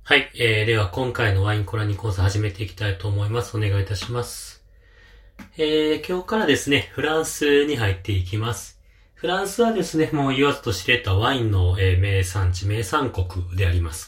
はい、では今回のワインコラニ講座始めていきたいと思います。お願いいたします。今日からですね、フランスに入っていきます。フランスはですね、もう言わずと知れたワインの、名産地、名産国であります。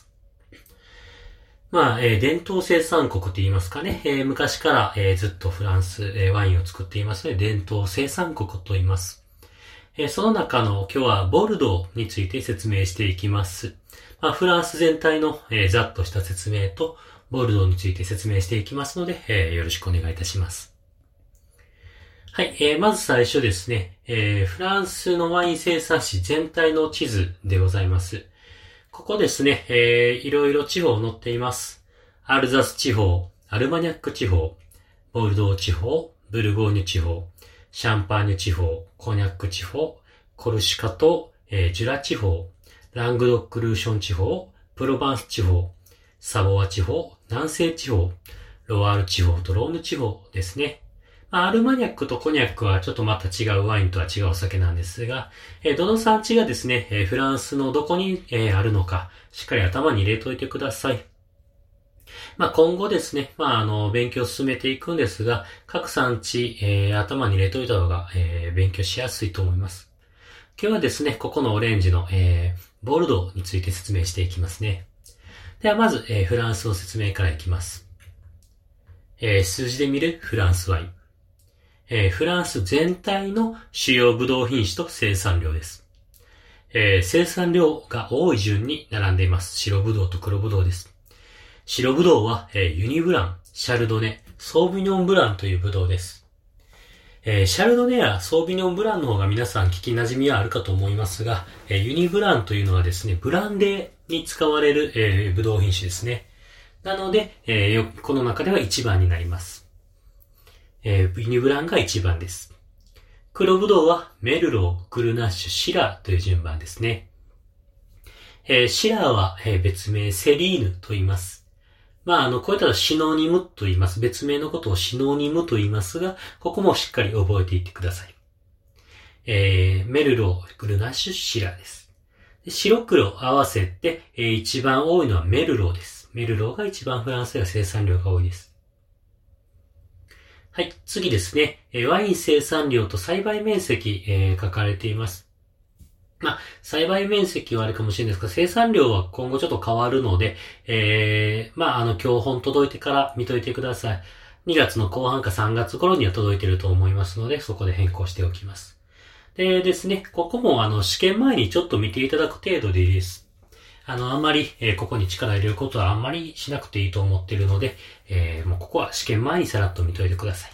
伝統生産国と言いますかね、昔から、ずっとフランス、ワインを作っていますので、伝統生産国と言います。その中の今日はボルドーについて説明していきます。フランス全体の、ざっとした説明とボルドーについて説明していきますので、よろしくお願いいたします。はい、まず最初ですね、フランスのワイン生産地全体の地図でございます。ここですね、いろいろ地方載っています。アルザス地方、アルマニャック地方、ボルドー地方、ブルゴーニュ地方、シャンパーニュ地方、コニャック地方、コルシカと、ジュラ地方、ラングドックルーション地方、プロバンス地方、サボワ地方、南西地方、ロワール地方とローヌ地方ですね。アルマニャックとコニャックはちょっとまた違うワインとは違うお酒なんですが、どの産地がですね、フランスのどこに、あるのか、しっかり頭に入れておいてください。今後ですね、勉強を進めていくんですが、各産地、頭に入れておいた方が、勉強しやすいと思います。今日はですね、ここのオレンジの、ボルドーについて説明していきますね。ではまず、フランスの説明からいきます。数字で見るフランスワイン。フランス全体の主要ブドウ品種と生産量です。生産量が多い順に並んでいます。白ブドウと黒ブドウです。白ブドウは、ユニブラン、シャルドネ、ソービニョンブランというブドウです。シャルドネやソービニョンブランの方が皆さん聞き馴染みはあるかと思いますが、ユニブランというのはですね、ブランデーに使われる、ブドウ品種ですね。なので、この中では1番になります。ユニブランが1番です。黒ブドウはメルロー、グルナッシュ、シラーという順番ですね。シラーは、別名セリーヌと言います。こういったらシノニムと言います。別名のことをシノニムと言いますが、ここもしっかり覚えていってください。メルロー、グルナッシュ、シラーです。白黒合わせて、一番多いのはメルローです。メルローが一番フランスでは生産量が多いです。はい、次ですね。ワイン生産量と栽培面積、書かれています。栽培面積はあれかもしれないですが、生産量は今後ちょっと変わるので、今日本届いてから見といてください。2月の後半か3月頃には届いていると思いますので、そこで変更しておきます。でですね、ここも試験前にちょっと見ていただく程度でいいです。あんまり、ここに力入れることはあんまりしなくていいと思っているので、もうここは試験前にさらっと見といてください。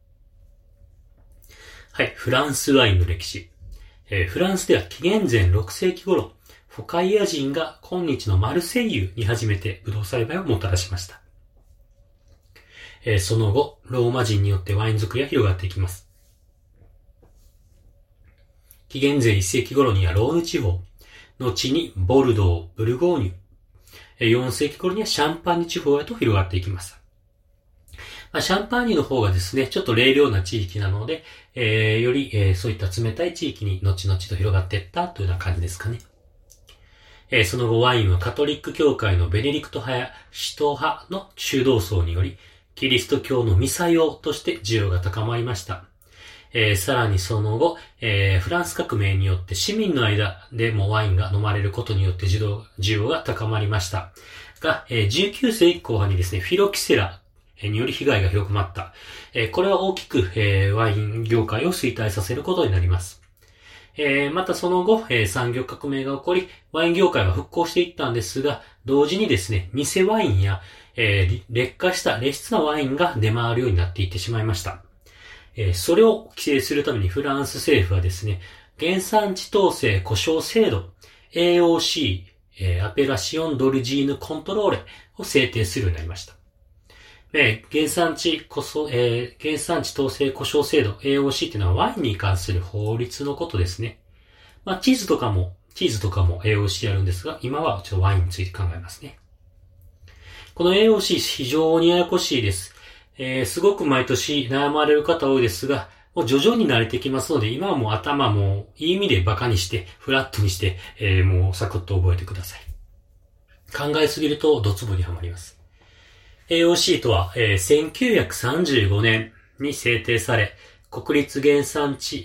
はい、フランスワインの歴史。フランスでは紀元前6世紀頃、フォカイア人が今日のマルセイユに初めてブドウ栽培をもたらしました。その後、ローマ人によってワイン作りが広がっていきます。紀元前1世紀頃にはローヌ地方、後にボルドー、ブルゴーニュ、4世紀頃にはシャンパーニュ地方へと広がっていきました。シャンパーニュの方がですね、ちょっと冷涼な地域なので、より、そういった冷たい地域に後々と広がっていったというような感じですかね。その後ワインはカトリック教会のベネディクト派や使徒派の修道僧により、キリスト教のミサ用として需要が高まりました。さらにその後、フランス革命によって市民の間でもワインが飲まれることによって需要が高まりましたが、19世紀後半にですね、フィロキセラにより被害が広まった。これは大きく、ワイン業界を衰退させることになります。またその後、産業革命が起こり、ワイン業界は復興していったんですが、同時にですね、偽ワインや、劣化した劣質なワインが出回るようになっていってしまいました。それを規制するためにフランス政府はですね、原産地統制故障制度 AOC、アペラシオンドルジーヌコントローレを制定するようになりました。原産地統制故障制度 AOC っていうのはワインに関する法律のことですね。チーズとかも AOC あるんですが、今はちょっとワインについて考えますね。この AOC 非常にややこしいです。すごく毎年悩まれる方多いですが、もう徐々に慣れてきますので、今はもう頭もいい意味でバカにして、フラットにして、もうサクッと覚えてください。 考えすぎるとドツボにはまります。AOC とは、1935年に制定され、国立原産地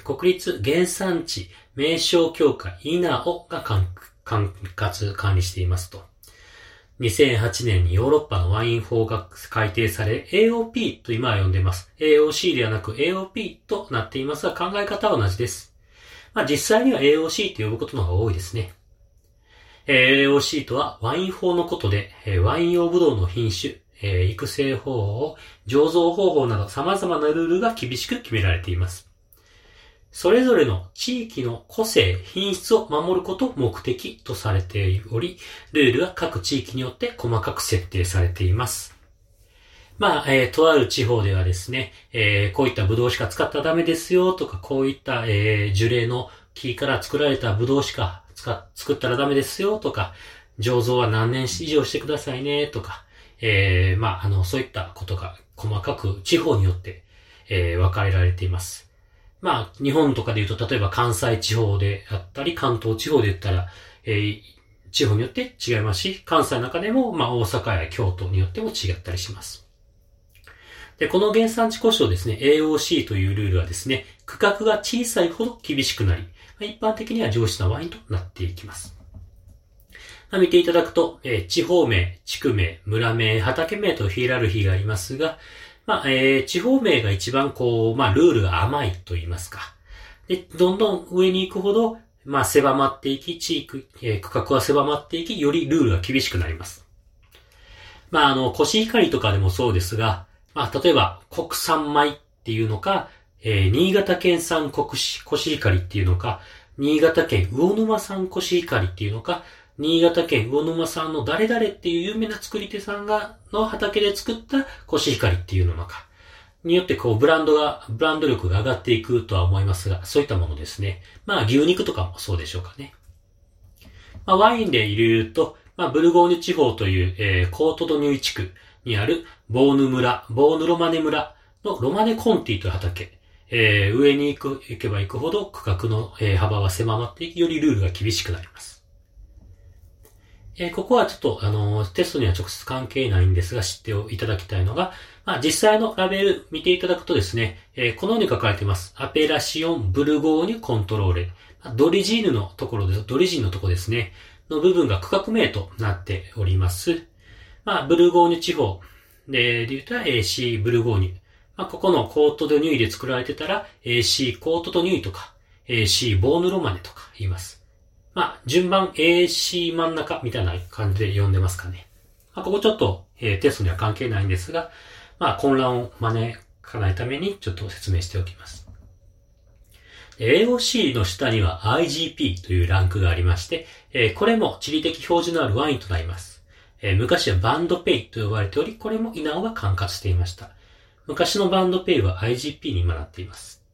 名称協会 INAO が管理していますと。2008年にヨーロッパのワイン法が改定され、AOP と今は呼んでいます。AOC ではなく AOP となっていますが、考え方は同じです。実際には AOC と呼ぶことの方が多いですね。AOC とはワイン法のことで、ワイン用ブドウの品種、育成方法、醸造方法など様々なルールが厳しく決められています。それぞれの地域の個性、品質を守ることを目的とされており、ルールは各地域によって細かく設定されています。とある地方ではですね、こういったブドウしか使ったらダメですよとか、こういった、樹齢の木から作られたブドウしか作ったらダメですよとか、醸造は何年以上してくださいねとか、そういったことが細かく地方によって、分かれられています。日本とかで言うと、例えば関西地方であったり、関東地方で言ったら、地方によって違いますし、関西の中でも、大阪や京都によっても違ったりします。で、この原産地故障ですね、AOC というルールはですね、区画が小さいほど厳しくなり、一般的には上質なワインとなっていきます。見ていただくと、地方名、地区名、村名、畑名とヒエラルヒーがありますが、地方名が一番ルールが甘いと言いますか。で、どんどん上に行くほど、狭まっていき、区画は狭まっていき、よりルールが厳しくなります。コシヒカリとかでもそうですが、例えば、国産米っていうのか、新潟県産コシヒカリっていうのか、新潟県魚沼産コシヒカリっていうのか、新潟県魚沼産の誰々っていう有名な作り手さんの畑で作ったコシヒカリっていうのか、によってブランド力が上がっていくとは思いますが、そういったものですね。牛肉とかもそうでしょうかね。ワインで言うと、ブルゴーニュ地方という、コートドニュイ地区にあるボーヌロマネ村のロマネコンティという畑。上に行けば行くほど区画の、幅は狭まっていき、よりルールが厳しくなります。ここはちょっと、テストには直接関係ないんですが、知っていただきたいのが、実際のラベル見ていただくとですね、このように書かれています。アペラシオン・ブルゴーニュ・コントローレ。ドリジンのとこですね、の部分が区画名となっております。ブルゴーニュ地方で言うと AC ブルゴーニュ。ここのコートドニュイで作られてたら AC コートドニュイとか AC ボーヌロマネとか言います。順番 AC 真ん中みたいな感じで呼んでますかね。ここちょっと、テストには関係ないんですが、混乱を招かないためにちょっと説明しておきます。AOC の下には IGP というランクがありまして、これも地理的標準のあるワインとなります。昔はバンドペイと呼ばれており、これも稲尾が管轄していました。昔のバンドペイは IGP に今なっています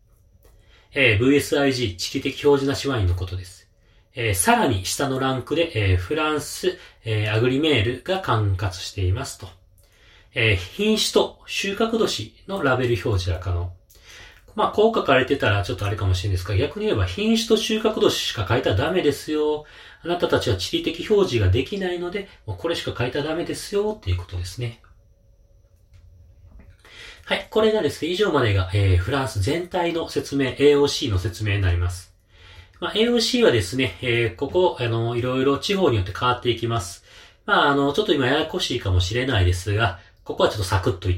。VSIG 地理的標準なしワインのことです。さらに下のランクで、フランス、アグリメールが管轄していますと。品種と収穫年のラベル表示が可能。こう書かれてたらちょっとあれかもしれないですが、逆に言えば品種と収穫年しか書いたらダメですよ。あなたたちは地理的表示ができないので、もうこれしか書いたらダメですよっていうことですね。はい、これがですね、以上までが、フランス全体の説明、AOC の説明になります。AOC はですね、いろいろ地方によって変わっていきます。ちょっと今ややこしいかもしれないですが、ここはちょっとサクッと言って、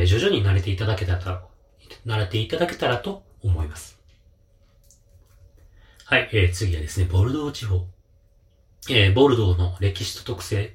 徐々に慣れていただけたらと思います。はい、次はですね、ボルドー地方。ボルドーの歴史と特性。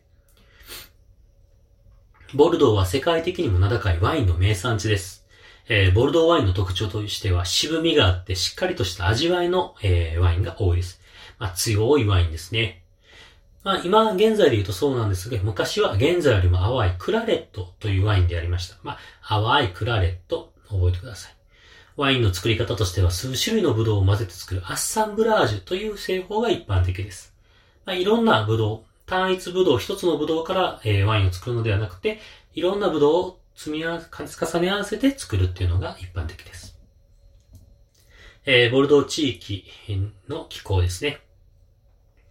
ボルドーは世界的にも名高いワインの名産地です。ボルドーワインの特徴としては渋みがあってしっかりとした味わいの、ワインが多いです。強いワインですね。今現在で言うとそうなんですが、昔は現在よりも淡いクラレットというワインでありました。淡いクラレット、覚えてください。ワインの作り方としては数種類のブドウを混ぜて作るアッサンブラージュという製法が一般的です。いろんなブドウ、単一ブドウ、一つのブドウから、ワインを作るのではなくて、いろんなブドウを重ね合わせて作るっていうのが一般的です。ボルドー地域の気候ですね。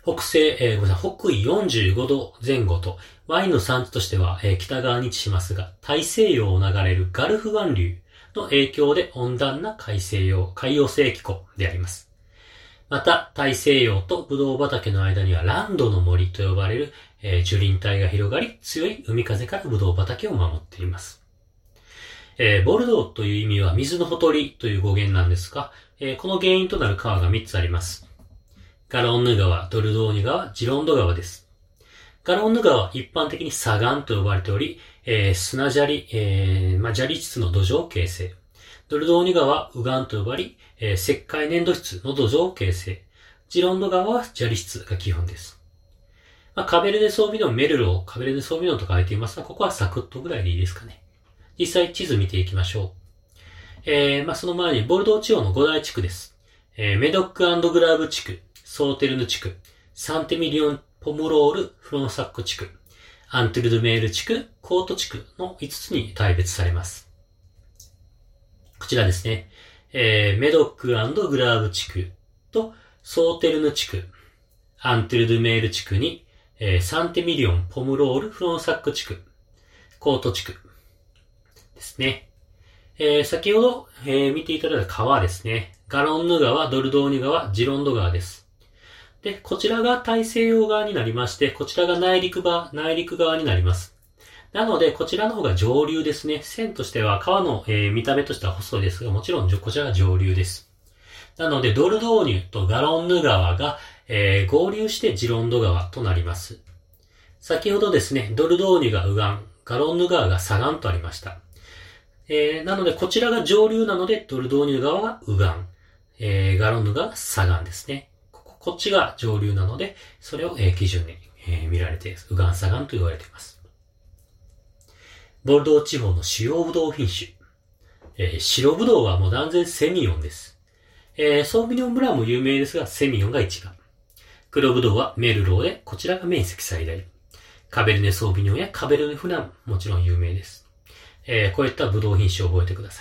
北西、北緯45度前後と、ワインの産地としては、北側に位置しますが、大西洋を流れるガルフ湾流の影響で温暖な海洋性気候であります。また、大西洋とブドウ畑の間にはランドの森と呼ばれる、樹林帯が広がり、強い海風からブドウ畑を守っています。ボルドーという意味は水のほとりという語源なんですが、この原因となる川が3つあります。ガロンヌ川、ドルドーニュ川、ジロンド川です。ガロンヌ川は一般的に砂岩と呼ばれており、砂砂利、砂利質の土壌を形成。ドルドーニュ川は右岸と呼ばれ、石灰粘土質の土壌を形成。ジロンド川は砂利質が基本です。カベルネソービノン、メルロー、カベルネソービノンと書いていますが、ここはサクッとぐらいでいいですかね。実際地図見ていきましょう。その前にボルドー地方の5大地区です。メドック&グラーブ地区、ソーテルヌ地区、サンテミリオン・ポムロール・フロンサック地区、アントゥルドメール地区、コート地区の5つに大別されます。こちらですね。メドック&グラーブ地区とソーテルヌ地区、アントゥルドメール地区に、サンテミリオン、ポムロール、フロンサック地区、コート地区ですね。先ほど、見ていただいた川ですね。ガロンヌ川、ドルドーニュ川、ジロンド川です。で、こちらが大西洋側になりまして、こちらが内陸側になります。なので、こちらの方が上流ですね。線としては、川の、見た目としては細いですが、もちろんこちらが上流です。なので、ドルドーニュとガロンヌ川が、合流してジロンド川となります。先ほどですね、ドルドーニュが右岸、ガロンヌ川が左岸とありました。なので、こちらが上流なので、ドルドーニュ川が右岸、ガロンヌ川が左岸ですね。こっちが上流なので、それを、基準に、見られて、右岸左岸と言われています。ボルドー地方の主要ブドウ品種。白ブドウはもう断然セミヨンです。ソービニョンブランも有名ですが、セミヨンが一番。黒ブドウはメルローで、こちらが面積最大。カベルネソービニョンやカベルネフランもちろん有名です。こういったブドウ品種を覚えてくださ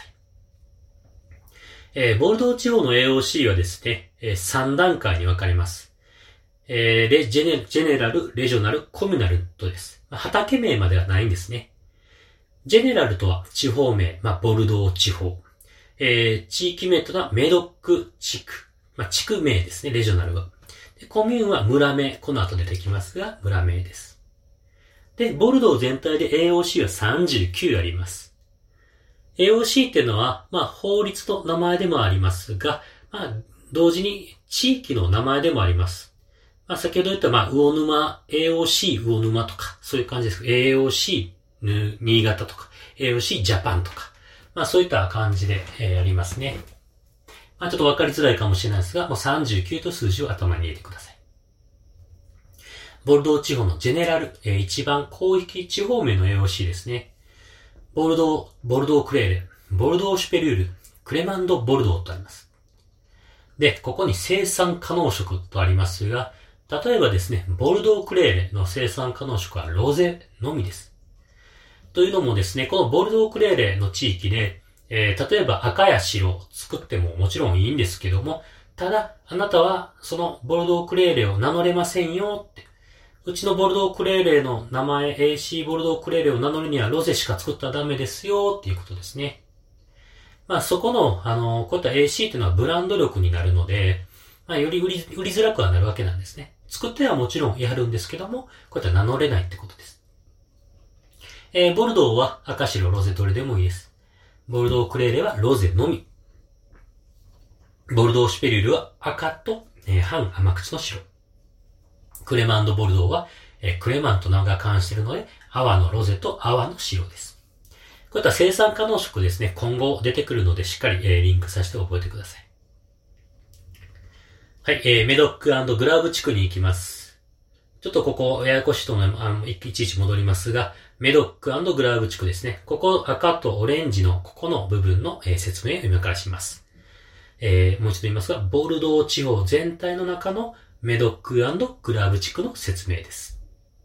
い。ボルドー地方の AOC はですね、3段階に分かれます。ジェネラル、レジョナル、コミュナルとです。畑名まではないんですね。ジェネラルとは地方名、ボルドー地方。地域名とはメドック地区。地区名ですね、レジョナルは。でコミューンは村名。この後出てきますが、村名です。で、ボルドー全体で AOC は39あります。AOC っていうのは、法律の名前でもありますが、同時に地域の名前でもあります。先ほど言った、魚沼、AOC 魚沼とか、そういう感じです。AOC 新潟とか、AOC ジャパンとか、そういった感じで、やりますね。ちょっとわかりづらいかもしれないですが、もう39と数字を頭に入れてください。ボルドー地方のジェネラル、一番広域地方名の AOC ですね。ボルドークレーレ、ボルドーシュペリュール、クレマンドボルドーとあります。で、ここに生産可能色とありますが、例えばですね、ボルドークレーレの生産可能色はロゼのみです。というのもですね、このボルドークレーレの地域で、例えば赤や白を作ってももちろんいいんですけども、ただ、あなたはそのボルドークレーレを名乗れませんよって。うちのボルドークレーレの名前、AC ボルドークレーレを名乗るにはロゼしか作ったらダメですよっていうことですね。そこの、こういった AC っていうのはブランド力になるので、より売りづらくはなるわけなんですね。作ってはもちろんやるんですけども、こうやって名乗れないってことです。ボルドーは赤白ロゼどれでもいいです。ボルドークレーレはロゼのみ。ボルドーシュペリュールは赤と、半甘口の白。クレマンドボルドーは、クレマンと名が冠しているので、泡のロゼと泡の白です。こういった生産可能色ですね、今後出てくるのでしっかり、リンクさせて覚えてください。はい、メドック&グラーブ地区に行きます。ちょっとここ、ややこしいと思います。いちいち戻りますが、メドック&グラーブ地区ですね。ここ赤とオレンジのここの部分の、説明を今からします。もう一度言いますが、ボルドー地方全体の中のメドック&グラーブ地区の説明です。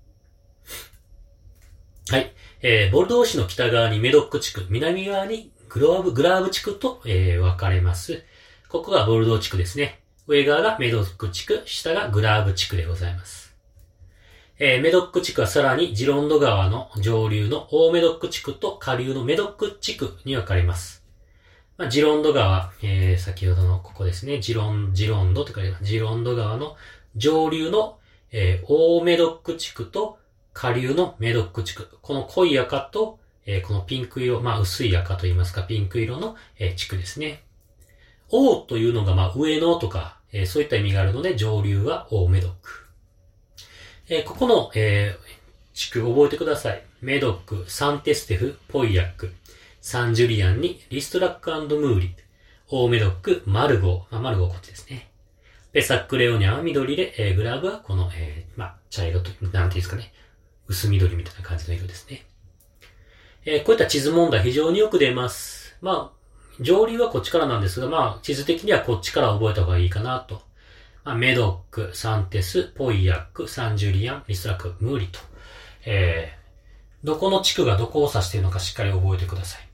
はい。ボルドー市の北側にメドック地区、南側にグラーブ地区と、分かれます。ここがボルドー地区ですね。 上側がメドック地区、下がグラーブ地区でございます。メドック地区はさらにジロンド川の上流の大メドック地区と下流のメドック地区に分かれます。ジロンド川、先ほどのここですね、ジロンドと書いてあります。ジロンド川の上流の、大メドック地区と下流のメドック地区。この濃い赤と、このピンク色、薄い赤と言いますか、ピンク色の、地区ですね。大というのが、上のとか、そういった意味があるので、上流は大メドック。ここの、地区覚えてください。メドック、サンテステフ、ポイヤック、サンジュリアンにリストラック&ムーリ、大メドック、マルゴー、マルゴーこっちですね。ペサックレオニャンは緑で、グラブはこの、茶色と、なんていうんですかね。薄緑みたいな感じの色ですね。こういった地図問題非常によく出ます。上流はこっちからなんですが、地図的にはこっちから覚えた方がいいかなと。メドック、サンテス、ポイヤック、サンジュリアン、リストラック、ムーリと。どこの地区がどこを指しているのかしっかり覚えてください。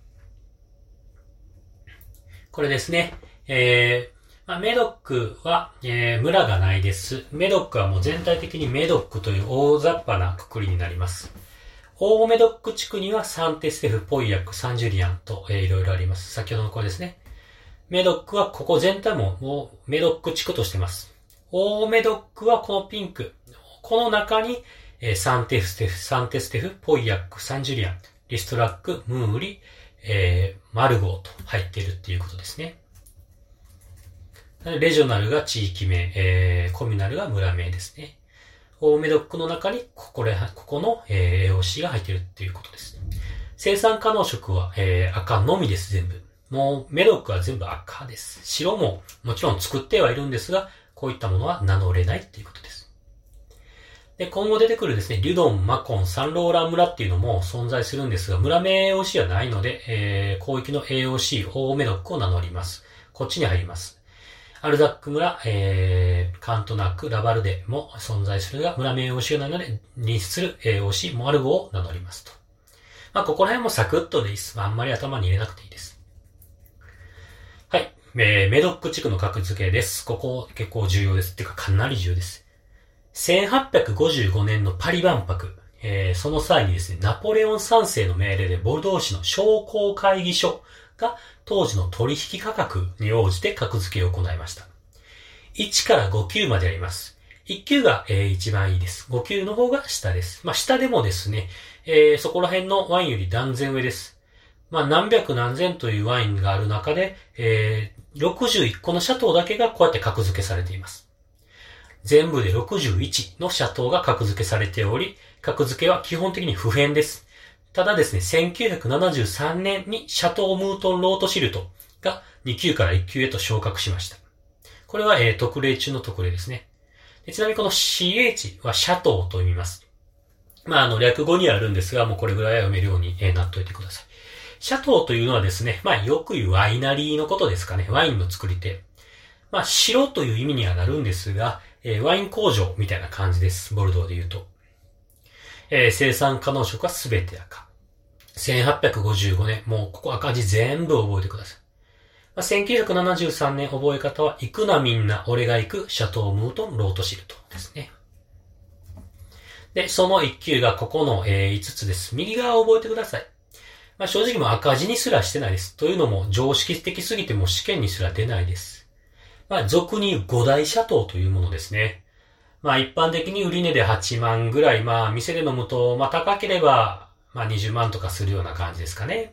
これですね。メドックは、村がないです。メドックはもう全体的にメドックという大雑把な括りになります。大メドック地区にはサンテステフ、ポイヤック、サンジュリアンと、いろいろあります。先ほどのこれですね。メドックはここ全体もうメドック地区としてます。大メドックはこのピンク。この中に、サンテステフ、ポイヤック、サンジュリアン、リストラック、ムーリ、マルゴーと入っているっていうことですね。レジョナルが地域名、コミュナルが村名ですね。大メドックの中にここの、AOC が入っているっていうことです。生産可能色は、赤のみです、全部。もうメドックは全部赤です。白ももちろん作ってはいるんですが、こういったものは名乗れないっていうことです。で、今後出てくるですね、リュドン、マコン、サンローラン村っていうのも存在するんですが、村名 AOC はないので、広域の AOC、大メドックを名乗ります。こっちに入ります。アルザック村、カントナック、ラバルデも存在するが、村名 AOC がなので、隣接する AOC、モアルゴを名乗りますと。ここら辺もサクッとでいいです。あんまり頭に入れなくていいです。はい。メドック地区の格付けです。ここ結構重要です。っていうかかなり重要です。1855年のパリ万博、その際にですね、ナポレオン3世の命令でボルドー市の商工会議所が当時の取引価格に応じて格付けを行いました。1から5級まであります。1級が、一番いいです。5級の方が下です。下でもですね、そこら辺のワインより断然上です。何百何千というワインがある中で、61個のシャトーだけがこうやって格付けされています。全部で61のシャトーが格付けされており、格付けは基本的に不変です。ただですね、1973年にシャトー・ムートン・ロートシルトが2級から1級へと昇格しました。これは、特例中の特例ですね。ちなみにこの CH はシャトーと読みます。略語にあるんですが、もうこれぐらいは読めるようになっといてください。シャトーというのはですね、よく言うワイナリーのことですかね。ワインの作り手。白という意味にはなるんですが、ワイン工場みたいな感じです。ボルドーで言うと。生産可能色はすべて赤。1855年、もうここ赤字全部覚えてください。1973年覚え方は、行くなみんな俺が行くシャトー・ムートン・ロートシルトですね。で、その1級がここの、5つです。右側を覚えてください。正直もう赤字にすらしてないです。というのも常識的すぎても試験にすら出ないです。俗に言う5大シャトーというものですね。一般的に売値で8万ぐらい、店で飲むと、高ければ、20万とかするような感じですかね。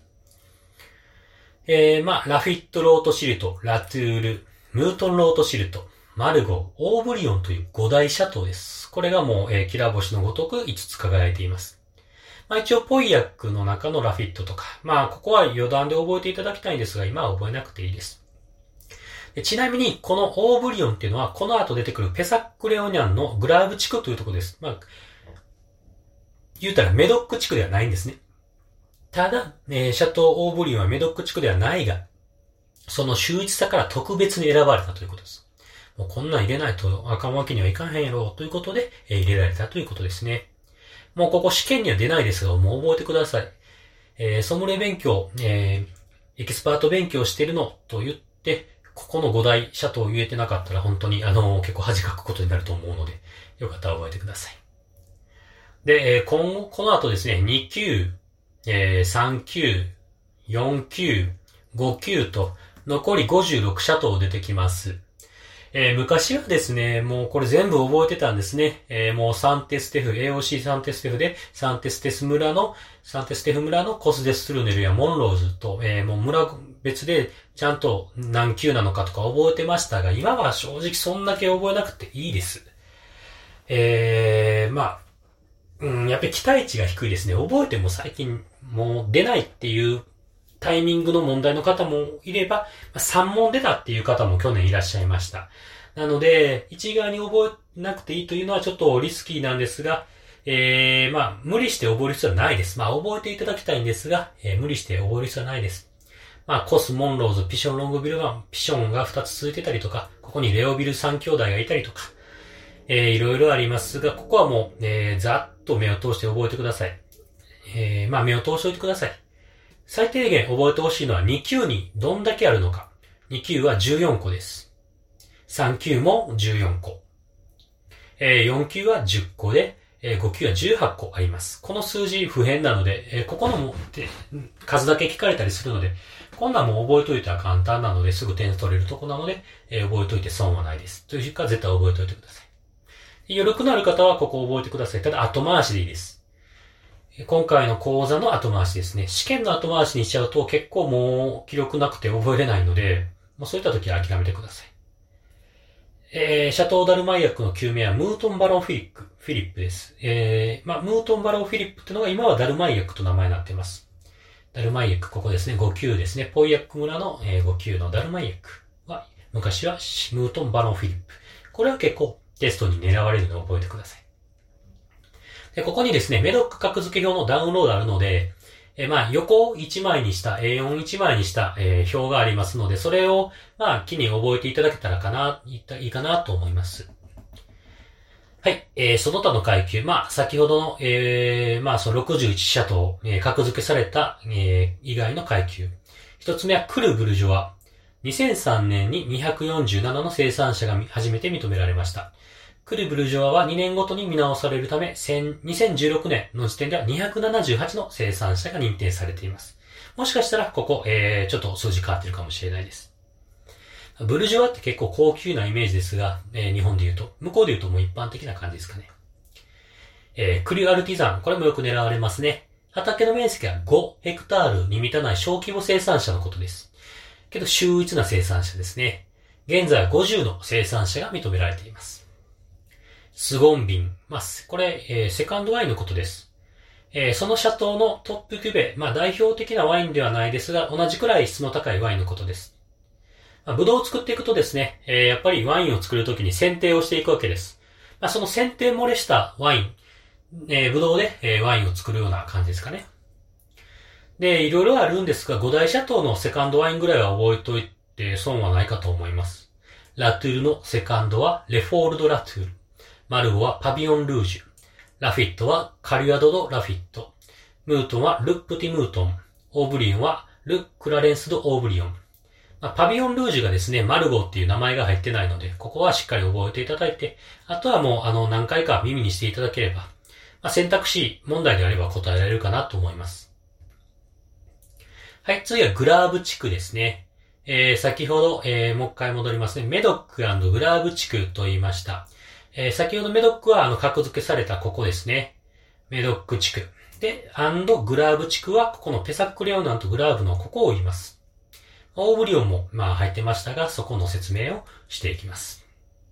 ラフィットロートシルト、ラトゥール、ムートンロートシルト、マルゴ、オーブリオンという5大シャトーです。これがもう、キラ星のごとく5つ輝いています。一応、ポイヤックの中のラフィットとか、ここは余談で覚えていただきたいんですが、今は覚えなくていいです。ちなみに、このオーブリオンっていうのは、この後出てくるペサックレオニャンのグラーブ地区というところです。言うたらメドック地区ではないんですね。ただ、シャトー・オーブリオンはメドック地区ではないが、その秀逸さから特別に選ばれたということです。もうこんなん入れないと赤わけにはいかへんやろということで、入れられたということですね。もうここ試験には出ないですが、もう覚えてください。ソムリエ勉強、エキスパート勉強してるのと言って、 ここの5大シャトーを言えてなかったら本当に結構恥かくことになると思うので、よかったら覚えてください。で、この後ですね、2級、3級、4級、5級と、残り56シャトー出てきます。昔はですね、もうこれ全部覚えてたんですね。もうサンテステフ、AOC サンテステフで、サンテステフ村のコスデストゥルネルやモンローズと、もう村別でちゃんと何級なのかとか覚えてましたが、今は正直そんだけ覚えなくていいです。やっぱり期待値が低いですね。覚えても最近もう出ないっていうタイミングの問題の方もいれば、3問出たっていう方も去年いらっしゃいました。なので、一概に覚えなくていいというのはちょっとリスキーなんですが、無理して覚える必要はないです。覚えていただきたいんですが、無理して覚える必要はないです。コス、モンローズ、ピション、ロングビルが、ピションが2つ続いてたりとか、ここにレオビル3兄弟がいたりとか、いろいろありますが、ここはもう、ざっと目を通して覚えてください。目を通しておいてください。最低限覚えてほしいのは2級にどんだけあるのか。2級は14個です。3級も14個。4級は10個で、5級は18個あります。この数字不変なので、ここのも数だけ聞かれたりするので、こんなんも覚えといたら簡単なのですぐ点取れるとこなので、覚えといて損はないです。というか絶対覚えておいてください。余力のある方はここ覚えてください。ただ後回しでいいです。今回の講座の後回しですね。試験の後回しにしちゃうと結構もう記録なくて覚えれないので、もうそういった時は諦めてください。シャトーダルマイ役の旧名はムートンバロンフィリップです。ムートンバロンフィリップっていうのが今はダルマイ役と名前になっています。ダルマイ役、ここですね、5級ですね。ポイヤック村の5級のダルマイ役は、昔はムートンバロンフィリップ。これは結構テストに狙われるのを覚えてください。で、ここにですね、メドック格付け表のダウンロードあるので、横1枚にした、A41 枚にした、表がありますので、それを、機に覚えていただけたらいいかなと思います。はい、その他の階級、先ほどの、その61シャトー、格付けされた、以外の階級。一つ目はクル・ブルジョワ。2003年に247の生産者が初めて認められました。クル・ブルジョワは2年ごとに見直されるため、2016年の時点では278の生産者が認定されています。もしかしたらここ、ちょっと数字変わってるかもしれないです。ブルジョワって結構高級なイメージですが、日本で言うと、向こうで言うともう一般的な感じですかね。クリュアルティザン、これもよく狙われますね。畑の面積は5ヘクタールに満たない小規模生産者のことです。けど秀逸な生産者ですね。現在は50の生産者が認められています。スゴンビン。これ、セカンドワインのことです。そのシャトーのトップキュベ、代表的なワインではないですが、同じくらい質の高いワインのことです。ブドウを作っていくとですね、やっぱりワインを作るときに選定をしていくわけです。その選定漏れしたワイン、ブドウで、ワインを作るような感じですかね。で、いろいろあるんですが、5大シャトーのセカンドワインぐらいは覚えておいて損はないかと思います。ラトゥールのセカンドはレフォールド・ラトゥール。マルゴはパビオン・ルージュ。ラフィットはカリュアド・ド・ラフィット。ムートンはル・プティ・ムートン。オーブリオンはル・クラレンス・ド・オーブリオン。パビオン・ルージュがですね、マルゴっていう名前が入ってないので、ここはしっかり覚えていただいて、あとはもう何回か耳にしていただければ、選択肢問題であれば答えられるかなと思います。はい、次はグラーブ地区ですね。先ほど、もう一回戻りますね。メドック&グラーブ地区と言いました。先ほどメドックは格付けされたここですね。メドック地区。で、グラーブ地区はここのペサックレオナンとグラーブのここを言います。オーブリオンも入ってましたが、そこの説明をしていきます。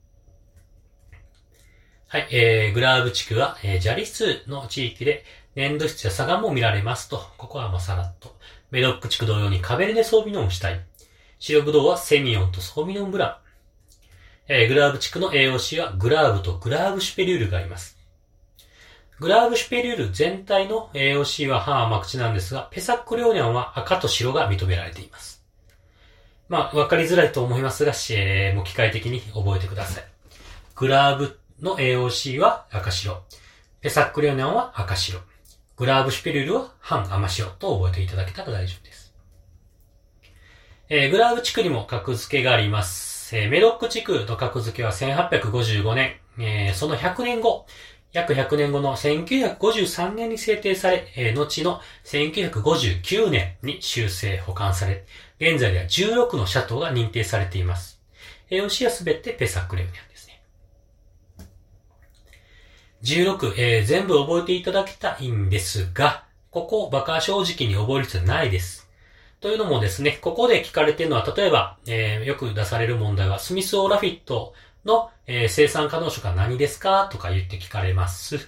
はい、グラーブ地区は、砂利質の地域で粘土質や砂岩も見られますと、ここはさらっと。メドック地区同様にカベルネソービノン主体。白ブドウはセミオンとソービノンブラン。グラーブ地区の AOC はグラーブとグラーブシュペリュールがあります。グラーブシュペリュール全体の AOC は半甘口なんですが、ペサックレオニャンは赤と白が認められています。わかりづらいと思いますが、もう機械的に覚えてください。グラーブの AOC は赤白。ペサックレオニャンは赤白。グラーブシュペリュールは半甘白と覚えていただけたら大丈夫です。 グラウ地区にも格付けがあります。メドック地区の格付けは1855年、その100年後、約100年後の1953年に制定され、後の1959年に修正保管され、現在では16のシャトーが認定されています。AOC はすべてペサクレウニャンですね。16、全部覚えていただきたいんですが、ここバカ正直に覚える必要ないです。というのもですね、ここで聞かれているのは、例えば、よく出される問題は、スミス・オー・ラフィットの、生産可能色は何ですかとか言って聞かれます。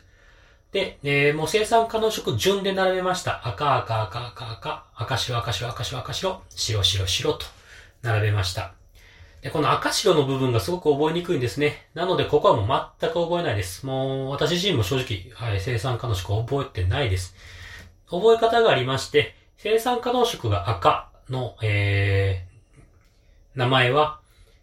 で、もう生産可能色順で並べました。赤、赤、赤、赤、赤、赤白、赤白、赤白、赤白、白、白、白と並べました。で、この赤白の部分がすごく覚えにくいんですね。なので、ここはもう全く覚えないです。もう、私自身も正直、生産可能色覚えてないです。覚え方がありまして、生産可能色が赤の、名前は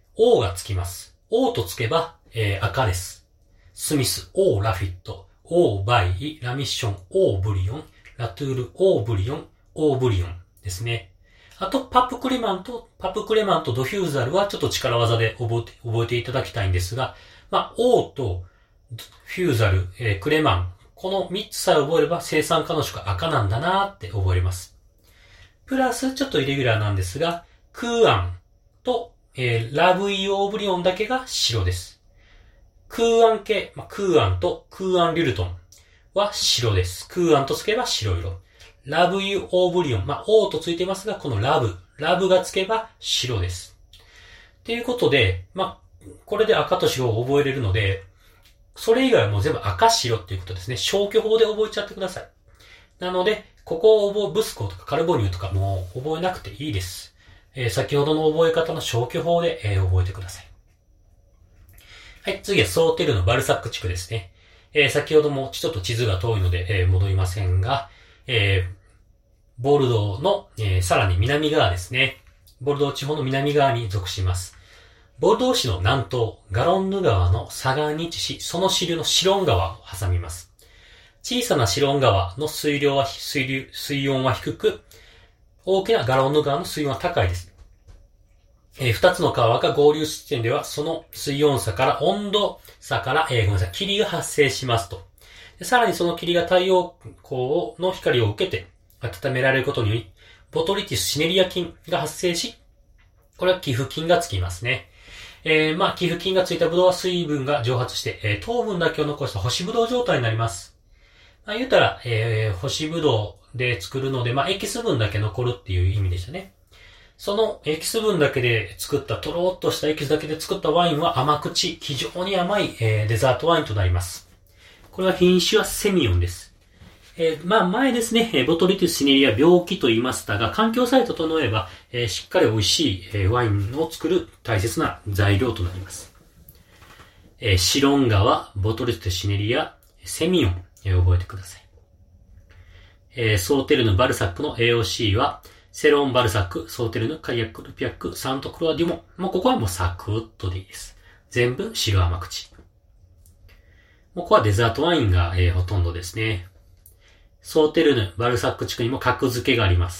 O がつきます。O とつけば、赤です。スミス、O ラフィット、O バイ、ラミッション、O ブリオン、ラトゥール、O ブリオン、O ブリオンですね。あと、パプクレマンとドフューザルはちょっと力技で覚えていただきたいんですが、O とフューザル、クレマン、この3つさえ覚えれば生産可能色が赤なんだなーって覚えれます。プラス、ちょっとイレギュラーなんですが、クーアンと、ラブイオーブリオンだけが白です。クーアン系、クーアンとクーアンリュルトンは白です。クーアンとつけば白色。ラブイオーブリオン、O とついてますが、このラブがつけば白です。ということで、これで赤と白を覚えれるので、それ以外はもう全部赤白っていうことですね。消去法で覚えちゃってください。なので、ここをブスコとかカルボニューとかもう覚えなくていいです。先ほどの覚え方の消去法で、覚えてください。はい、次はソーテルのバルサック地区ですね。先ほどもちょっと地図が遠いので、戻りませんが、ボルドーの、さらに南側ですね。ボルドー地方の南側に属します。ボルドー市の南東、ガロンヌ川の左岸に位置し、その支流のシロン川を挟みます。小さなシロン川の水温は低く、大きなガロンヌ川の水温は高いです。二つの川が合流地点では、その水温差から温度差から、霧が発生しますと。さらにその霧が太陽光の光を受けて温められることにより、ボトリティスシネリア菌が発生し、これは寄付菌がつきますね。寄付菌がついたブドウは水分が蒸発して、糖分だけを残した干しブドウ状態になります。言うたら、干しブドウで作るので、エキス分だけ残るっていう意味でしたね。そのエキス分だけで作った、とろーっとしたエキスだけで作ったワインは甘口、非常に甘い、デザートワインとなります。これは品種はセミオンです。前ですね、ボトリティスシネリア病気と言いましたが、環境さえ整えば、しっかり美味しい、ワインを作る大切な材料となります。シロン川、ボトリティスシネリア、セミオン、覚えてください。ソーテルヌ・バルサックの AOC は、セロン・バルサック、ソーテルヌ、カリアック・ルピアック、サント・クロアデュモン。もうここはもうサクッとでいいです。全部白甘口。ここはデザートワインが、ほとんどですね。ソーテルヌ、バルサック地区にも格付けがあります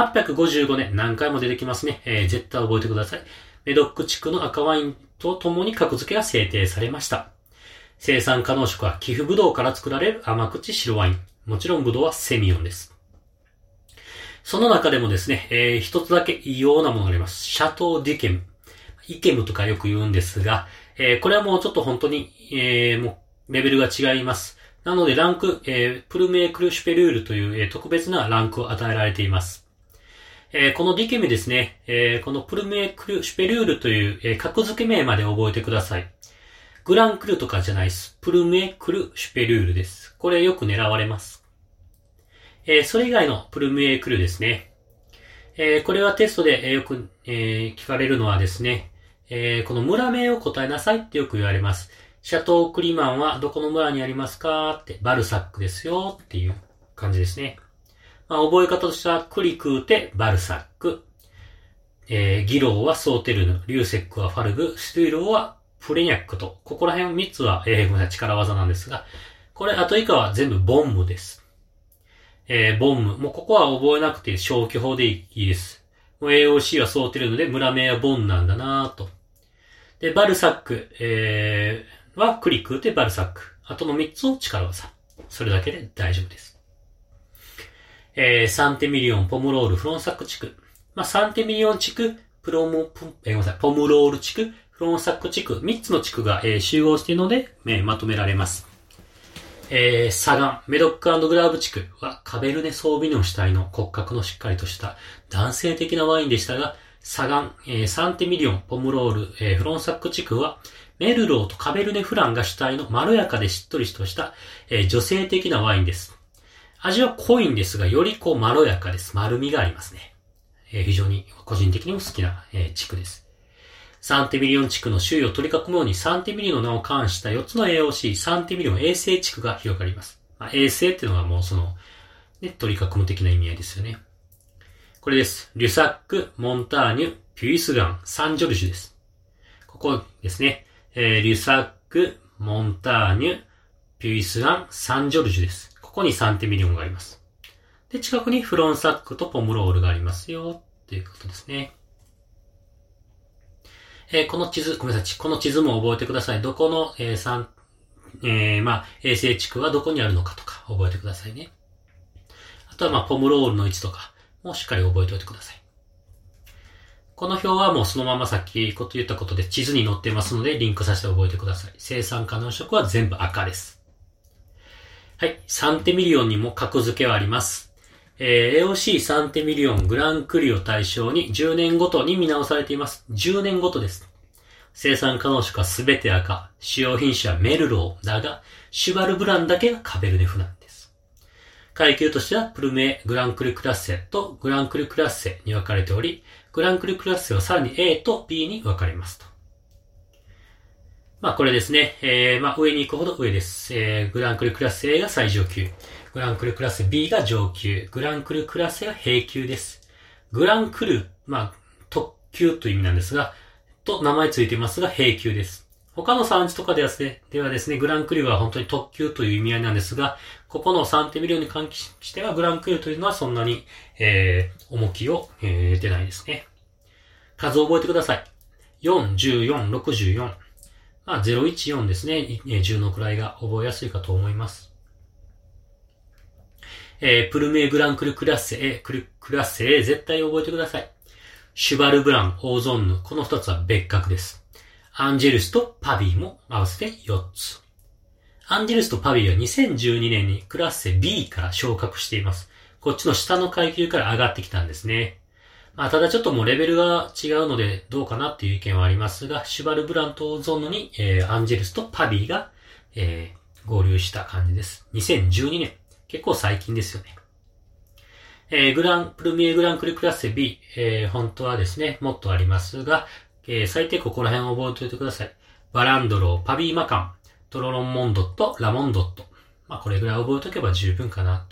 。1855年、何回も出てきますね。絶対覚えてください。メドック地区の赤ワインと共に格付けが制定されました。生産可能色は寄付ブドウから作られる甘口白ワイン。もちろんブドウはセミオンです。その中でもですね、一つだけ異様なものがあります。シャトー・ディケム。イケムとかよく言うんですが、これはもうちょっと本当に、もうレベルが違います。なのでランク、プルメークル・シュペルールという、特別なランクを与えられています。このディケムですね、このプルメークル・シュペルールという、格付け名まで覚えてください。グランクルとかじゃないです。プルメークル・シュペルールです。これよく狙われます。それ以外のプルメークルですね。これはテストでよく、聞かれるのはですね、この村名を答えなさいってよく言われます。シャトークリマンはどこの村にありますかって、バルサックですよっていう感じですね。覚え方としては、クリクーテ、バルサック、ギローはソーテルヌ、リューセックはファルグ、ストゥイローはプレニャックと、ここら辺3つは、力技なんですが、これ、あと以下は全部ボンムです。ボンム。もうここは覚えなくて消去法でいいです。 AOC はそうってるので、村名はボンなんだなと。で、バルサック、はクリクでバルサック。あとの3つを力技。それだけで大丈夫です。サンテミリオン、ポムロール、フロンサック地区。サンテミリオン地区、ポムロール地区、フロンサック地区、3つの地区が、集合しているので、まとめられます。サガン、メドック&グラーブ地区はカベルネ・ソービニョン主体の骨格のしっかりとした男性的なワインでしたが、サガン、サンテミリオン、ポムロール、フロンサック地区はメルローとカベルネ・フランが主体のまろやかでしっとりとした、女性的なワインです。味は濃いんですが、よりまろやかです。丸みがありますね。非常に個人的にも好きな、地区です。サンテミリオン地区の周囲を取り囲むようにサンテミリオンの名を冠した4つの AOC、サンテミリオン衛星地区が広がります。衛星っていうのはもう取り囲む的な意味合いですよね。これです。リュサック、モンターニュ、ピュイスガン、サンジョルジュです。ここですね。リュサック、モンターニュ、ピュイスガン、サンジョルジュです。ここにサンテミリオンがあります。で、近くにフロンサックとポムロールがありますよ、ということですね。この地図も覚えてください。どこの、衛星地区はどこにあるのかとか覚えてくださいね。あとはポムロールの位置とかもしっかり覚えておいてください。この表はもうそのままさっき言ったことで地図に載ってますのでリンクさせて覚えてください。生産可能色は全部赤です。はい。サンテミリオンにも格付けはあります。AOC サンテミリオングランクリを対象に10年ごとに見直されています。10年ごとです。生産可能色はすべて赤。使用品種はメルローだが、シュバルブランだけがカベルネフなんです。階級としてはプルメグランクルクラッセとグランクルクラッセに分かれており、グランクルクラッセはさらに A と B に分かれますと。これですね。上に行くほど上です。グランクルクラッセ A が最上級。グランクルクラッセ B が上級。グランクルクラッセが平級です。グランクル、特級という意味なんですが、と名前ついていますが平級です。他の産地とかではですね、グランクルは本当に特級という意味合いなんですが、ここのサンテミリオンに関してはグランクルというのはそんなに、重きを、得てないですね。数を覚えてください。4、14、64。014ですね。10の位が覚えやすいかと思います。プルメグランクルクラッセ A、クラッセ A 絶対覚えてください。シュバルブラン、オーゾンヌ、この2つは別格です。アンジェルスとパビーも合わせて4つ。アンジェルスとパビーは2012年にクラッセ B から昇格しています。こっちの下の階級から上がってきたんですね。ただちょっともうレベルが違うのでどうかなっていう意見はありますが、シュバルブランとオーゾンヌに、アンジェルスとパビーが、合流した感じです。2012年。結構最近ですよね。プルミエグランクルクラッセ B、本当はですね、もっとありますが、最低ここら辺を覚えておいてください。バランドロー、パビーマカン、トロロンモンドット、ラモンドット。これぐらい覚えておけば十分かなと。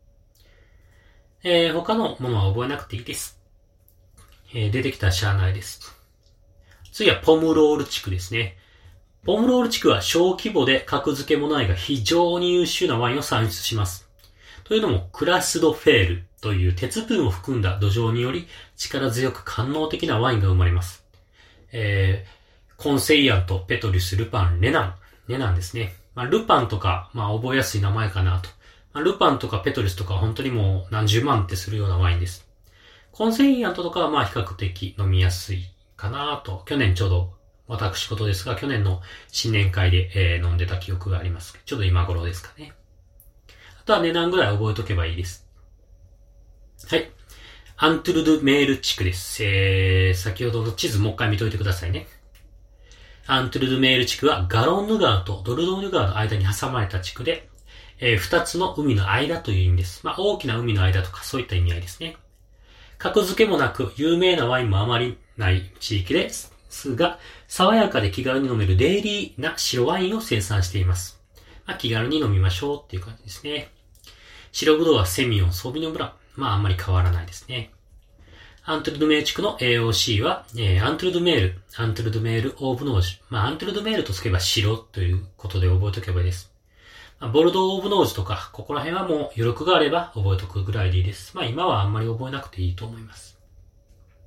他のものは覚えなくていいです。出てきたらしゃあないです。次はポムロール地区ですね。ポムロール地区は小規模で格付けもないが非常に優秀なワインを産出します。というのもクラスドフェールという鉄分を含んだ土壌により力強く官能的なワインが生まれます。コンセイアント、ペトリュス、ルパン、レナンですね。ルパンとか、覚えやすい名前かなと。ルパンとかペトリュスとか本当にもう何十万ってするようなワインです。コンセイアントとかは比較的飲みやすいかなと。去年ちょうど私事ですが、去年の新年会で、飲んでた記憶があります。ちょうど今頃ですかね。あとは値段ぐらい覚えとけばいいです。はい。アントゥルドゥメール地区です。先ほどの地図もう一回見といてくださいね。アントゥルドゥメール地区はガロンヌ川とドルドーヌ川の間に挟まれた地区で、二つの海の間という意味です。大きな海の間とかそういった意味合いですね。格付けもなく有名なワインもあまりない地域ですが、爽やかで気軽に飲めるデイリーな白ワインを生産しています。気軽に飲みましょうっていう感じですね。白ぶどうはセミオン、ソービノブラン。あんまり変わらないですね。アントゥルドメール地区の AOC は、アントゥルドメール、オーブノージュ。アントゥルドメールとつけば白ということで覚えておけばいいです。ボルドーオーブノージュとか、ここら辺はもう余力があれば覚えておくぐらいでいいです。今はあんまり覚えなくていいと思います。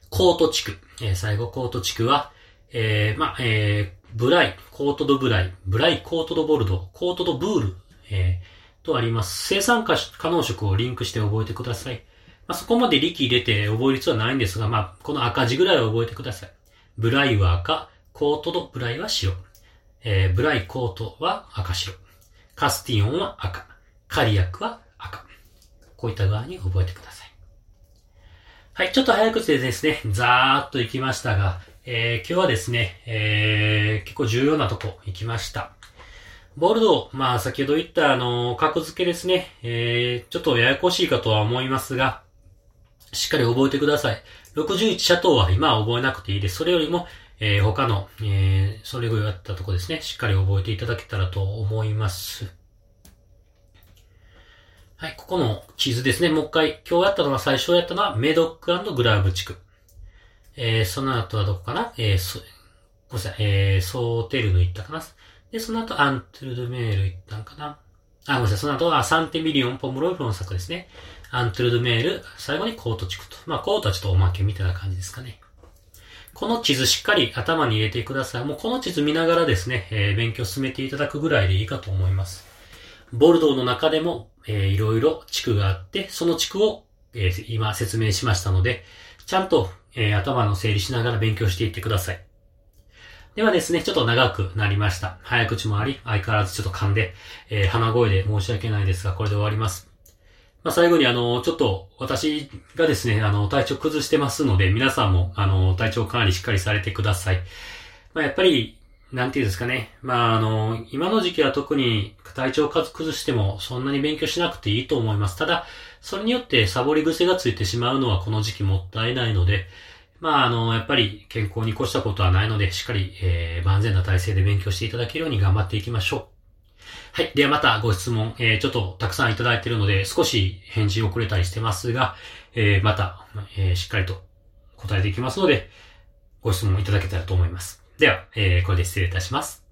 コート地区。最後、コート地区は、ブライ、コートドブライ、ブライ、コートドボルド、コートドブール、とあります。生産可能色をリンクして覚えてください。そこまで力入れて覚える必要はないんですが、この赤字ぐらいは覚えてください。ブライは赤、コートドブライは白。ブライコートは赤白。カスティオンは赤。カリアクは赤。こういった具合に覚えてください。はい、ちょっと早口でですね、ざーっと行きましたが、今日はですね、結構重要なとこ行きました。ボルドー、先ほど言った格付けですね、ちょっとややこしいかとは思いますが、しっかり覚えてください。61シャトーは今は覚えなくていいです。それよりも、他の、それをやったとこですね、しっかり覚えていただけたらと思います。はい、ここの地図ですね。もう一回、今日やったのは、最初やったのは、メドック&グラーブ地区。その後はどこかなごめんなさい、ソーテルヌ行ったかなで、その後、アントゥルドメール行ったんかなごめんなさい、その後は、サンテミリオン・ポムロイフロン作ですね。アントゥルドメール、最後にコート地区と。コートはちょっとおまけみたいな感じですかね。この地図しっかり頭に入れてください。もうこの地図見ながらですね、勉強進めていただくぐらいでいいかと思います。ボルドーの中でも、いろいろ地区があって、その地区を、今説明しましたので、ちゃんと、頭の整理しながら勉強していってください。ではですね、ちょっと長くなりました。早口もあり、相変わらずちょっと噛んで、鼻声で申し訳ないですが、これで終わります。最後にちょっと私がですね、体調崩してますので、皆さんも、体調管理しっかりされてください。やっぱり、なんていうんですかね。今の時期は特に体調崩してもそんなに勉強しなくていいと思います。ただ、それによってサボり癖がついてしまうのはこの時期もったいないので、やっぱり健康に越したことはないので、しっかり、万全な体制で勉強していただけるように頑張っていきましょう。はい。ではまたご質問、ちょっとたくさんいただいているので、少し返事遅れたりしてますが、また、しっかりと答えていきますので、ご質問いただけたらと思います。では、これで失礼いたします。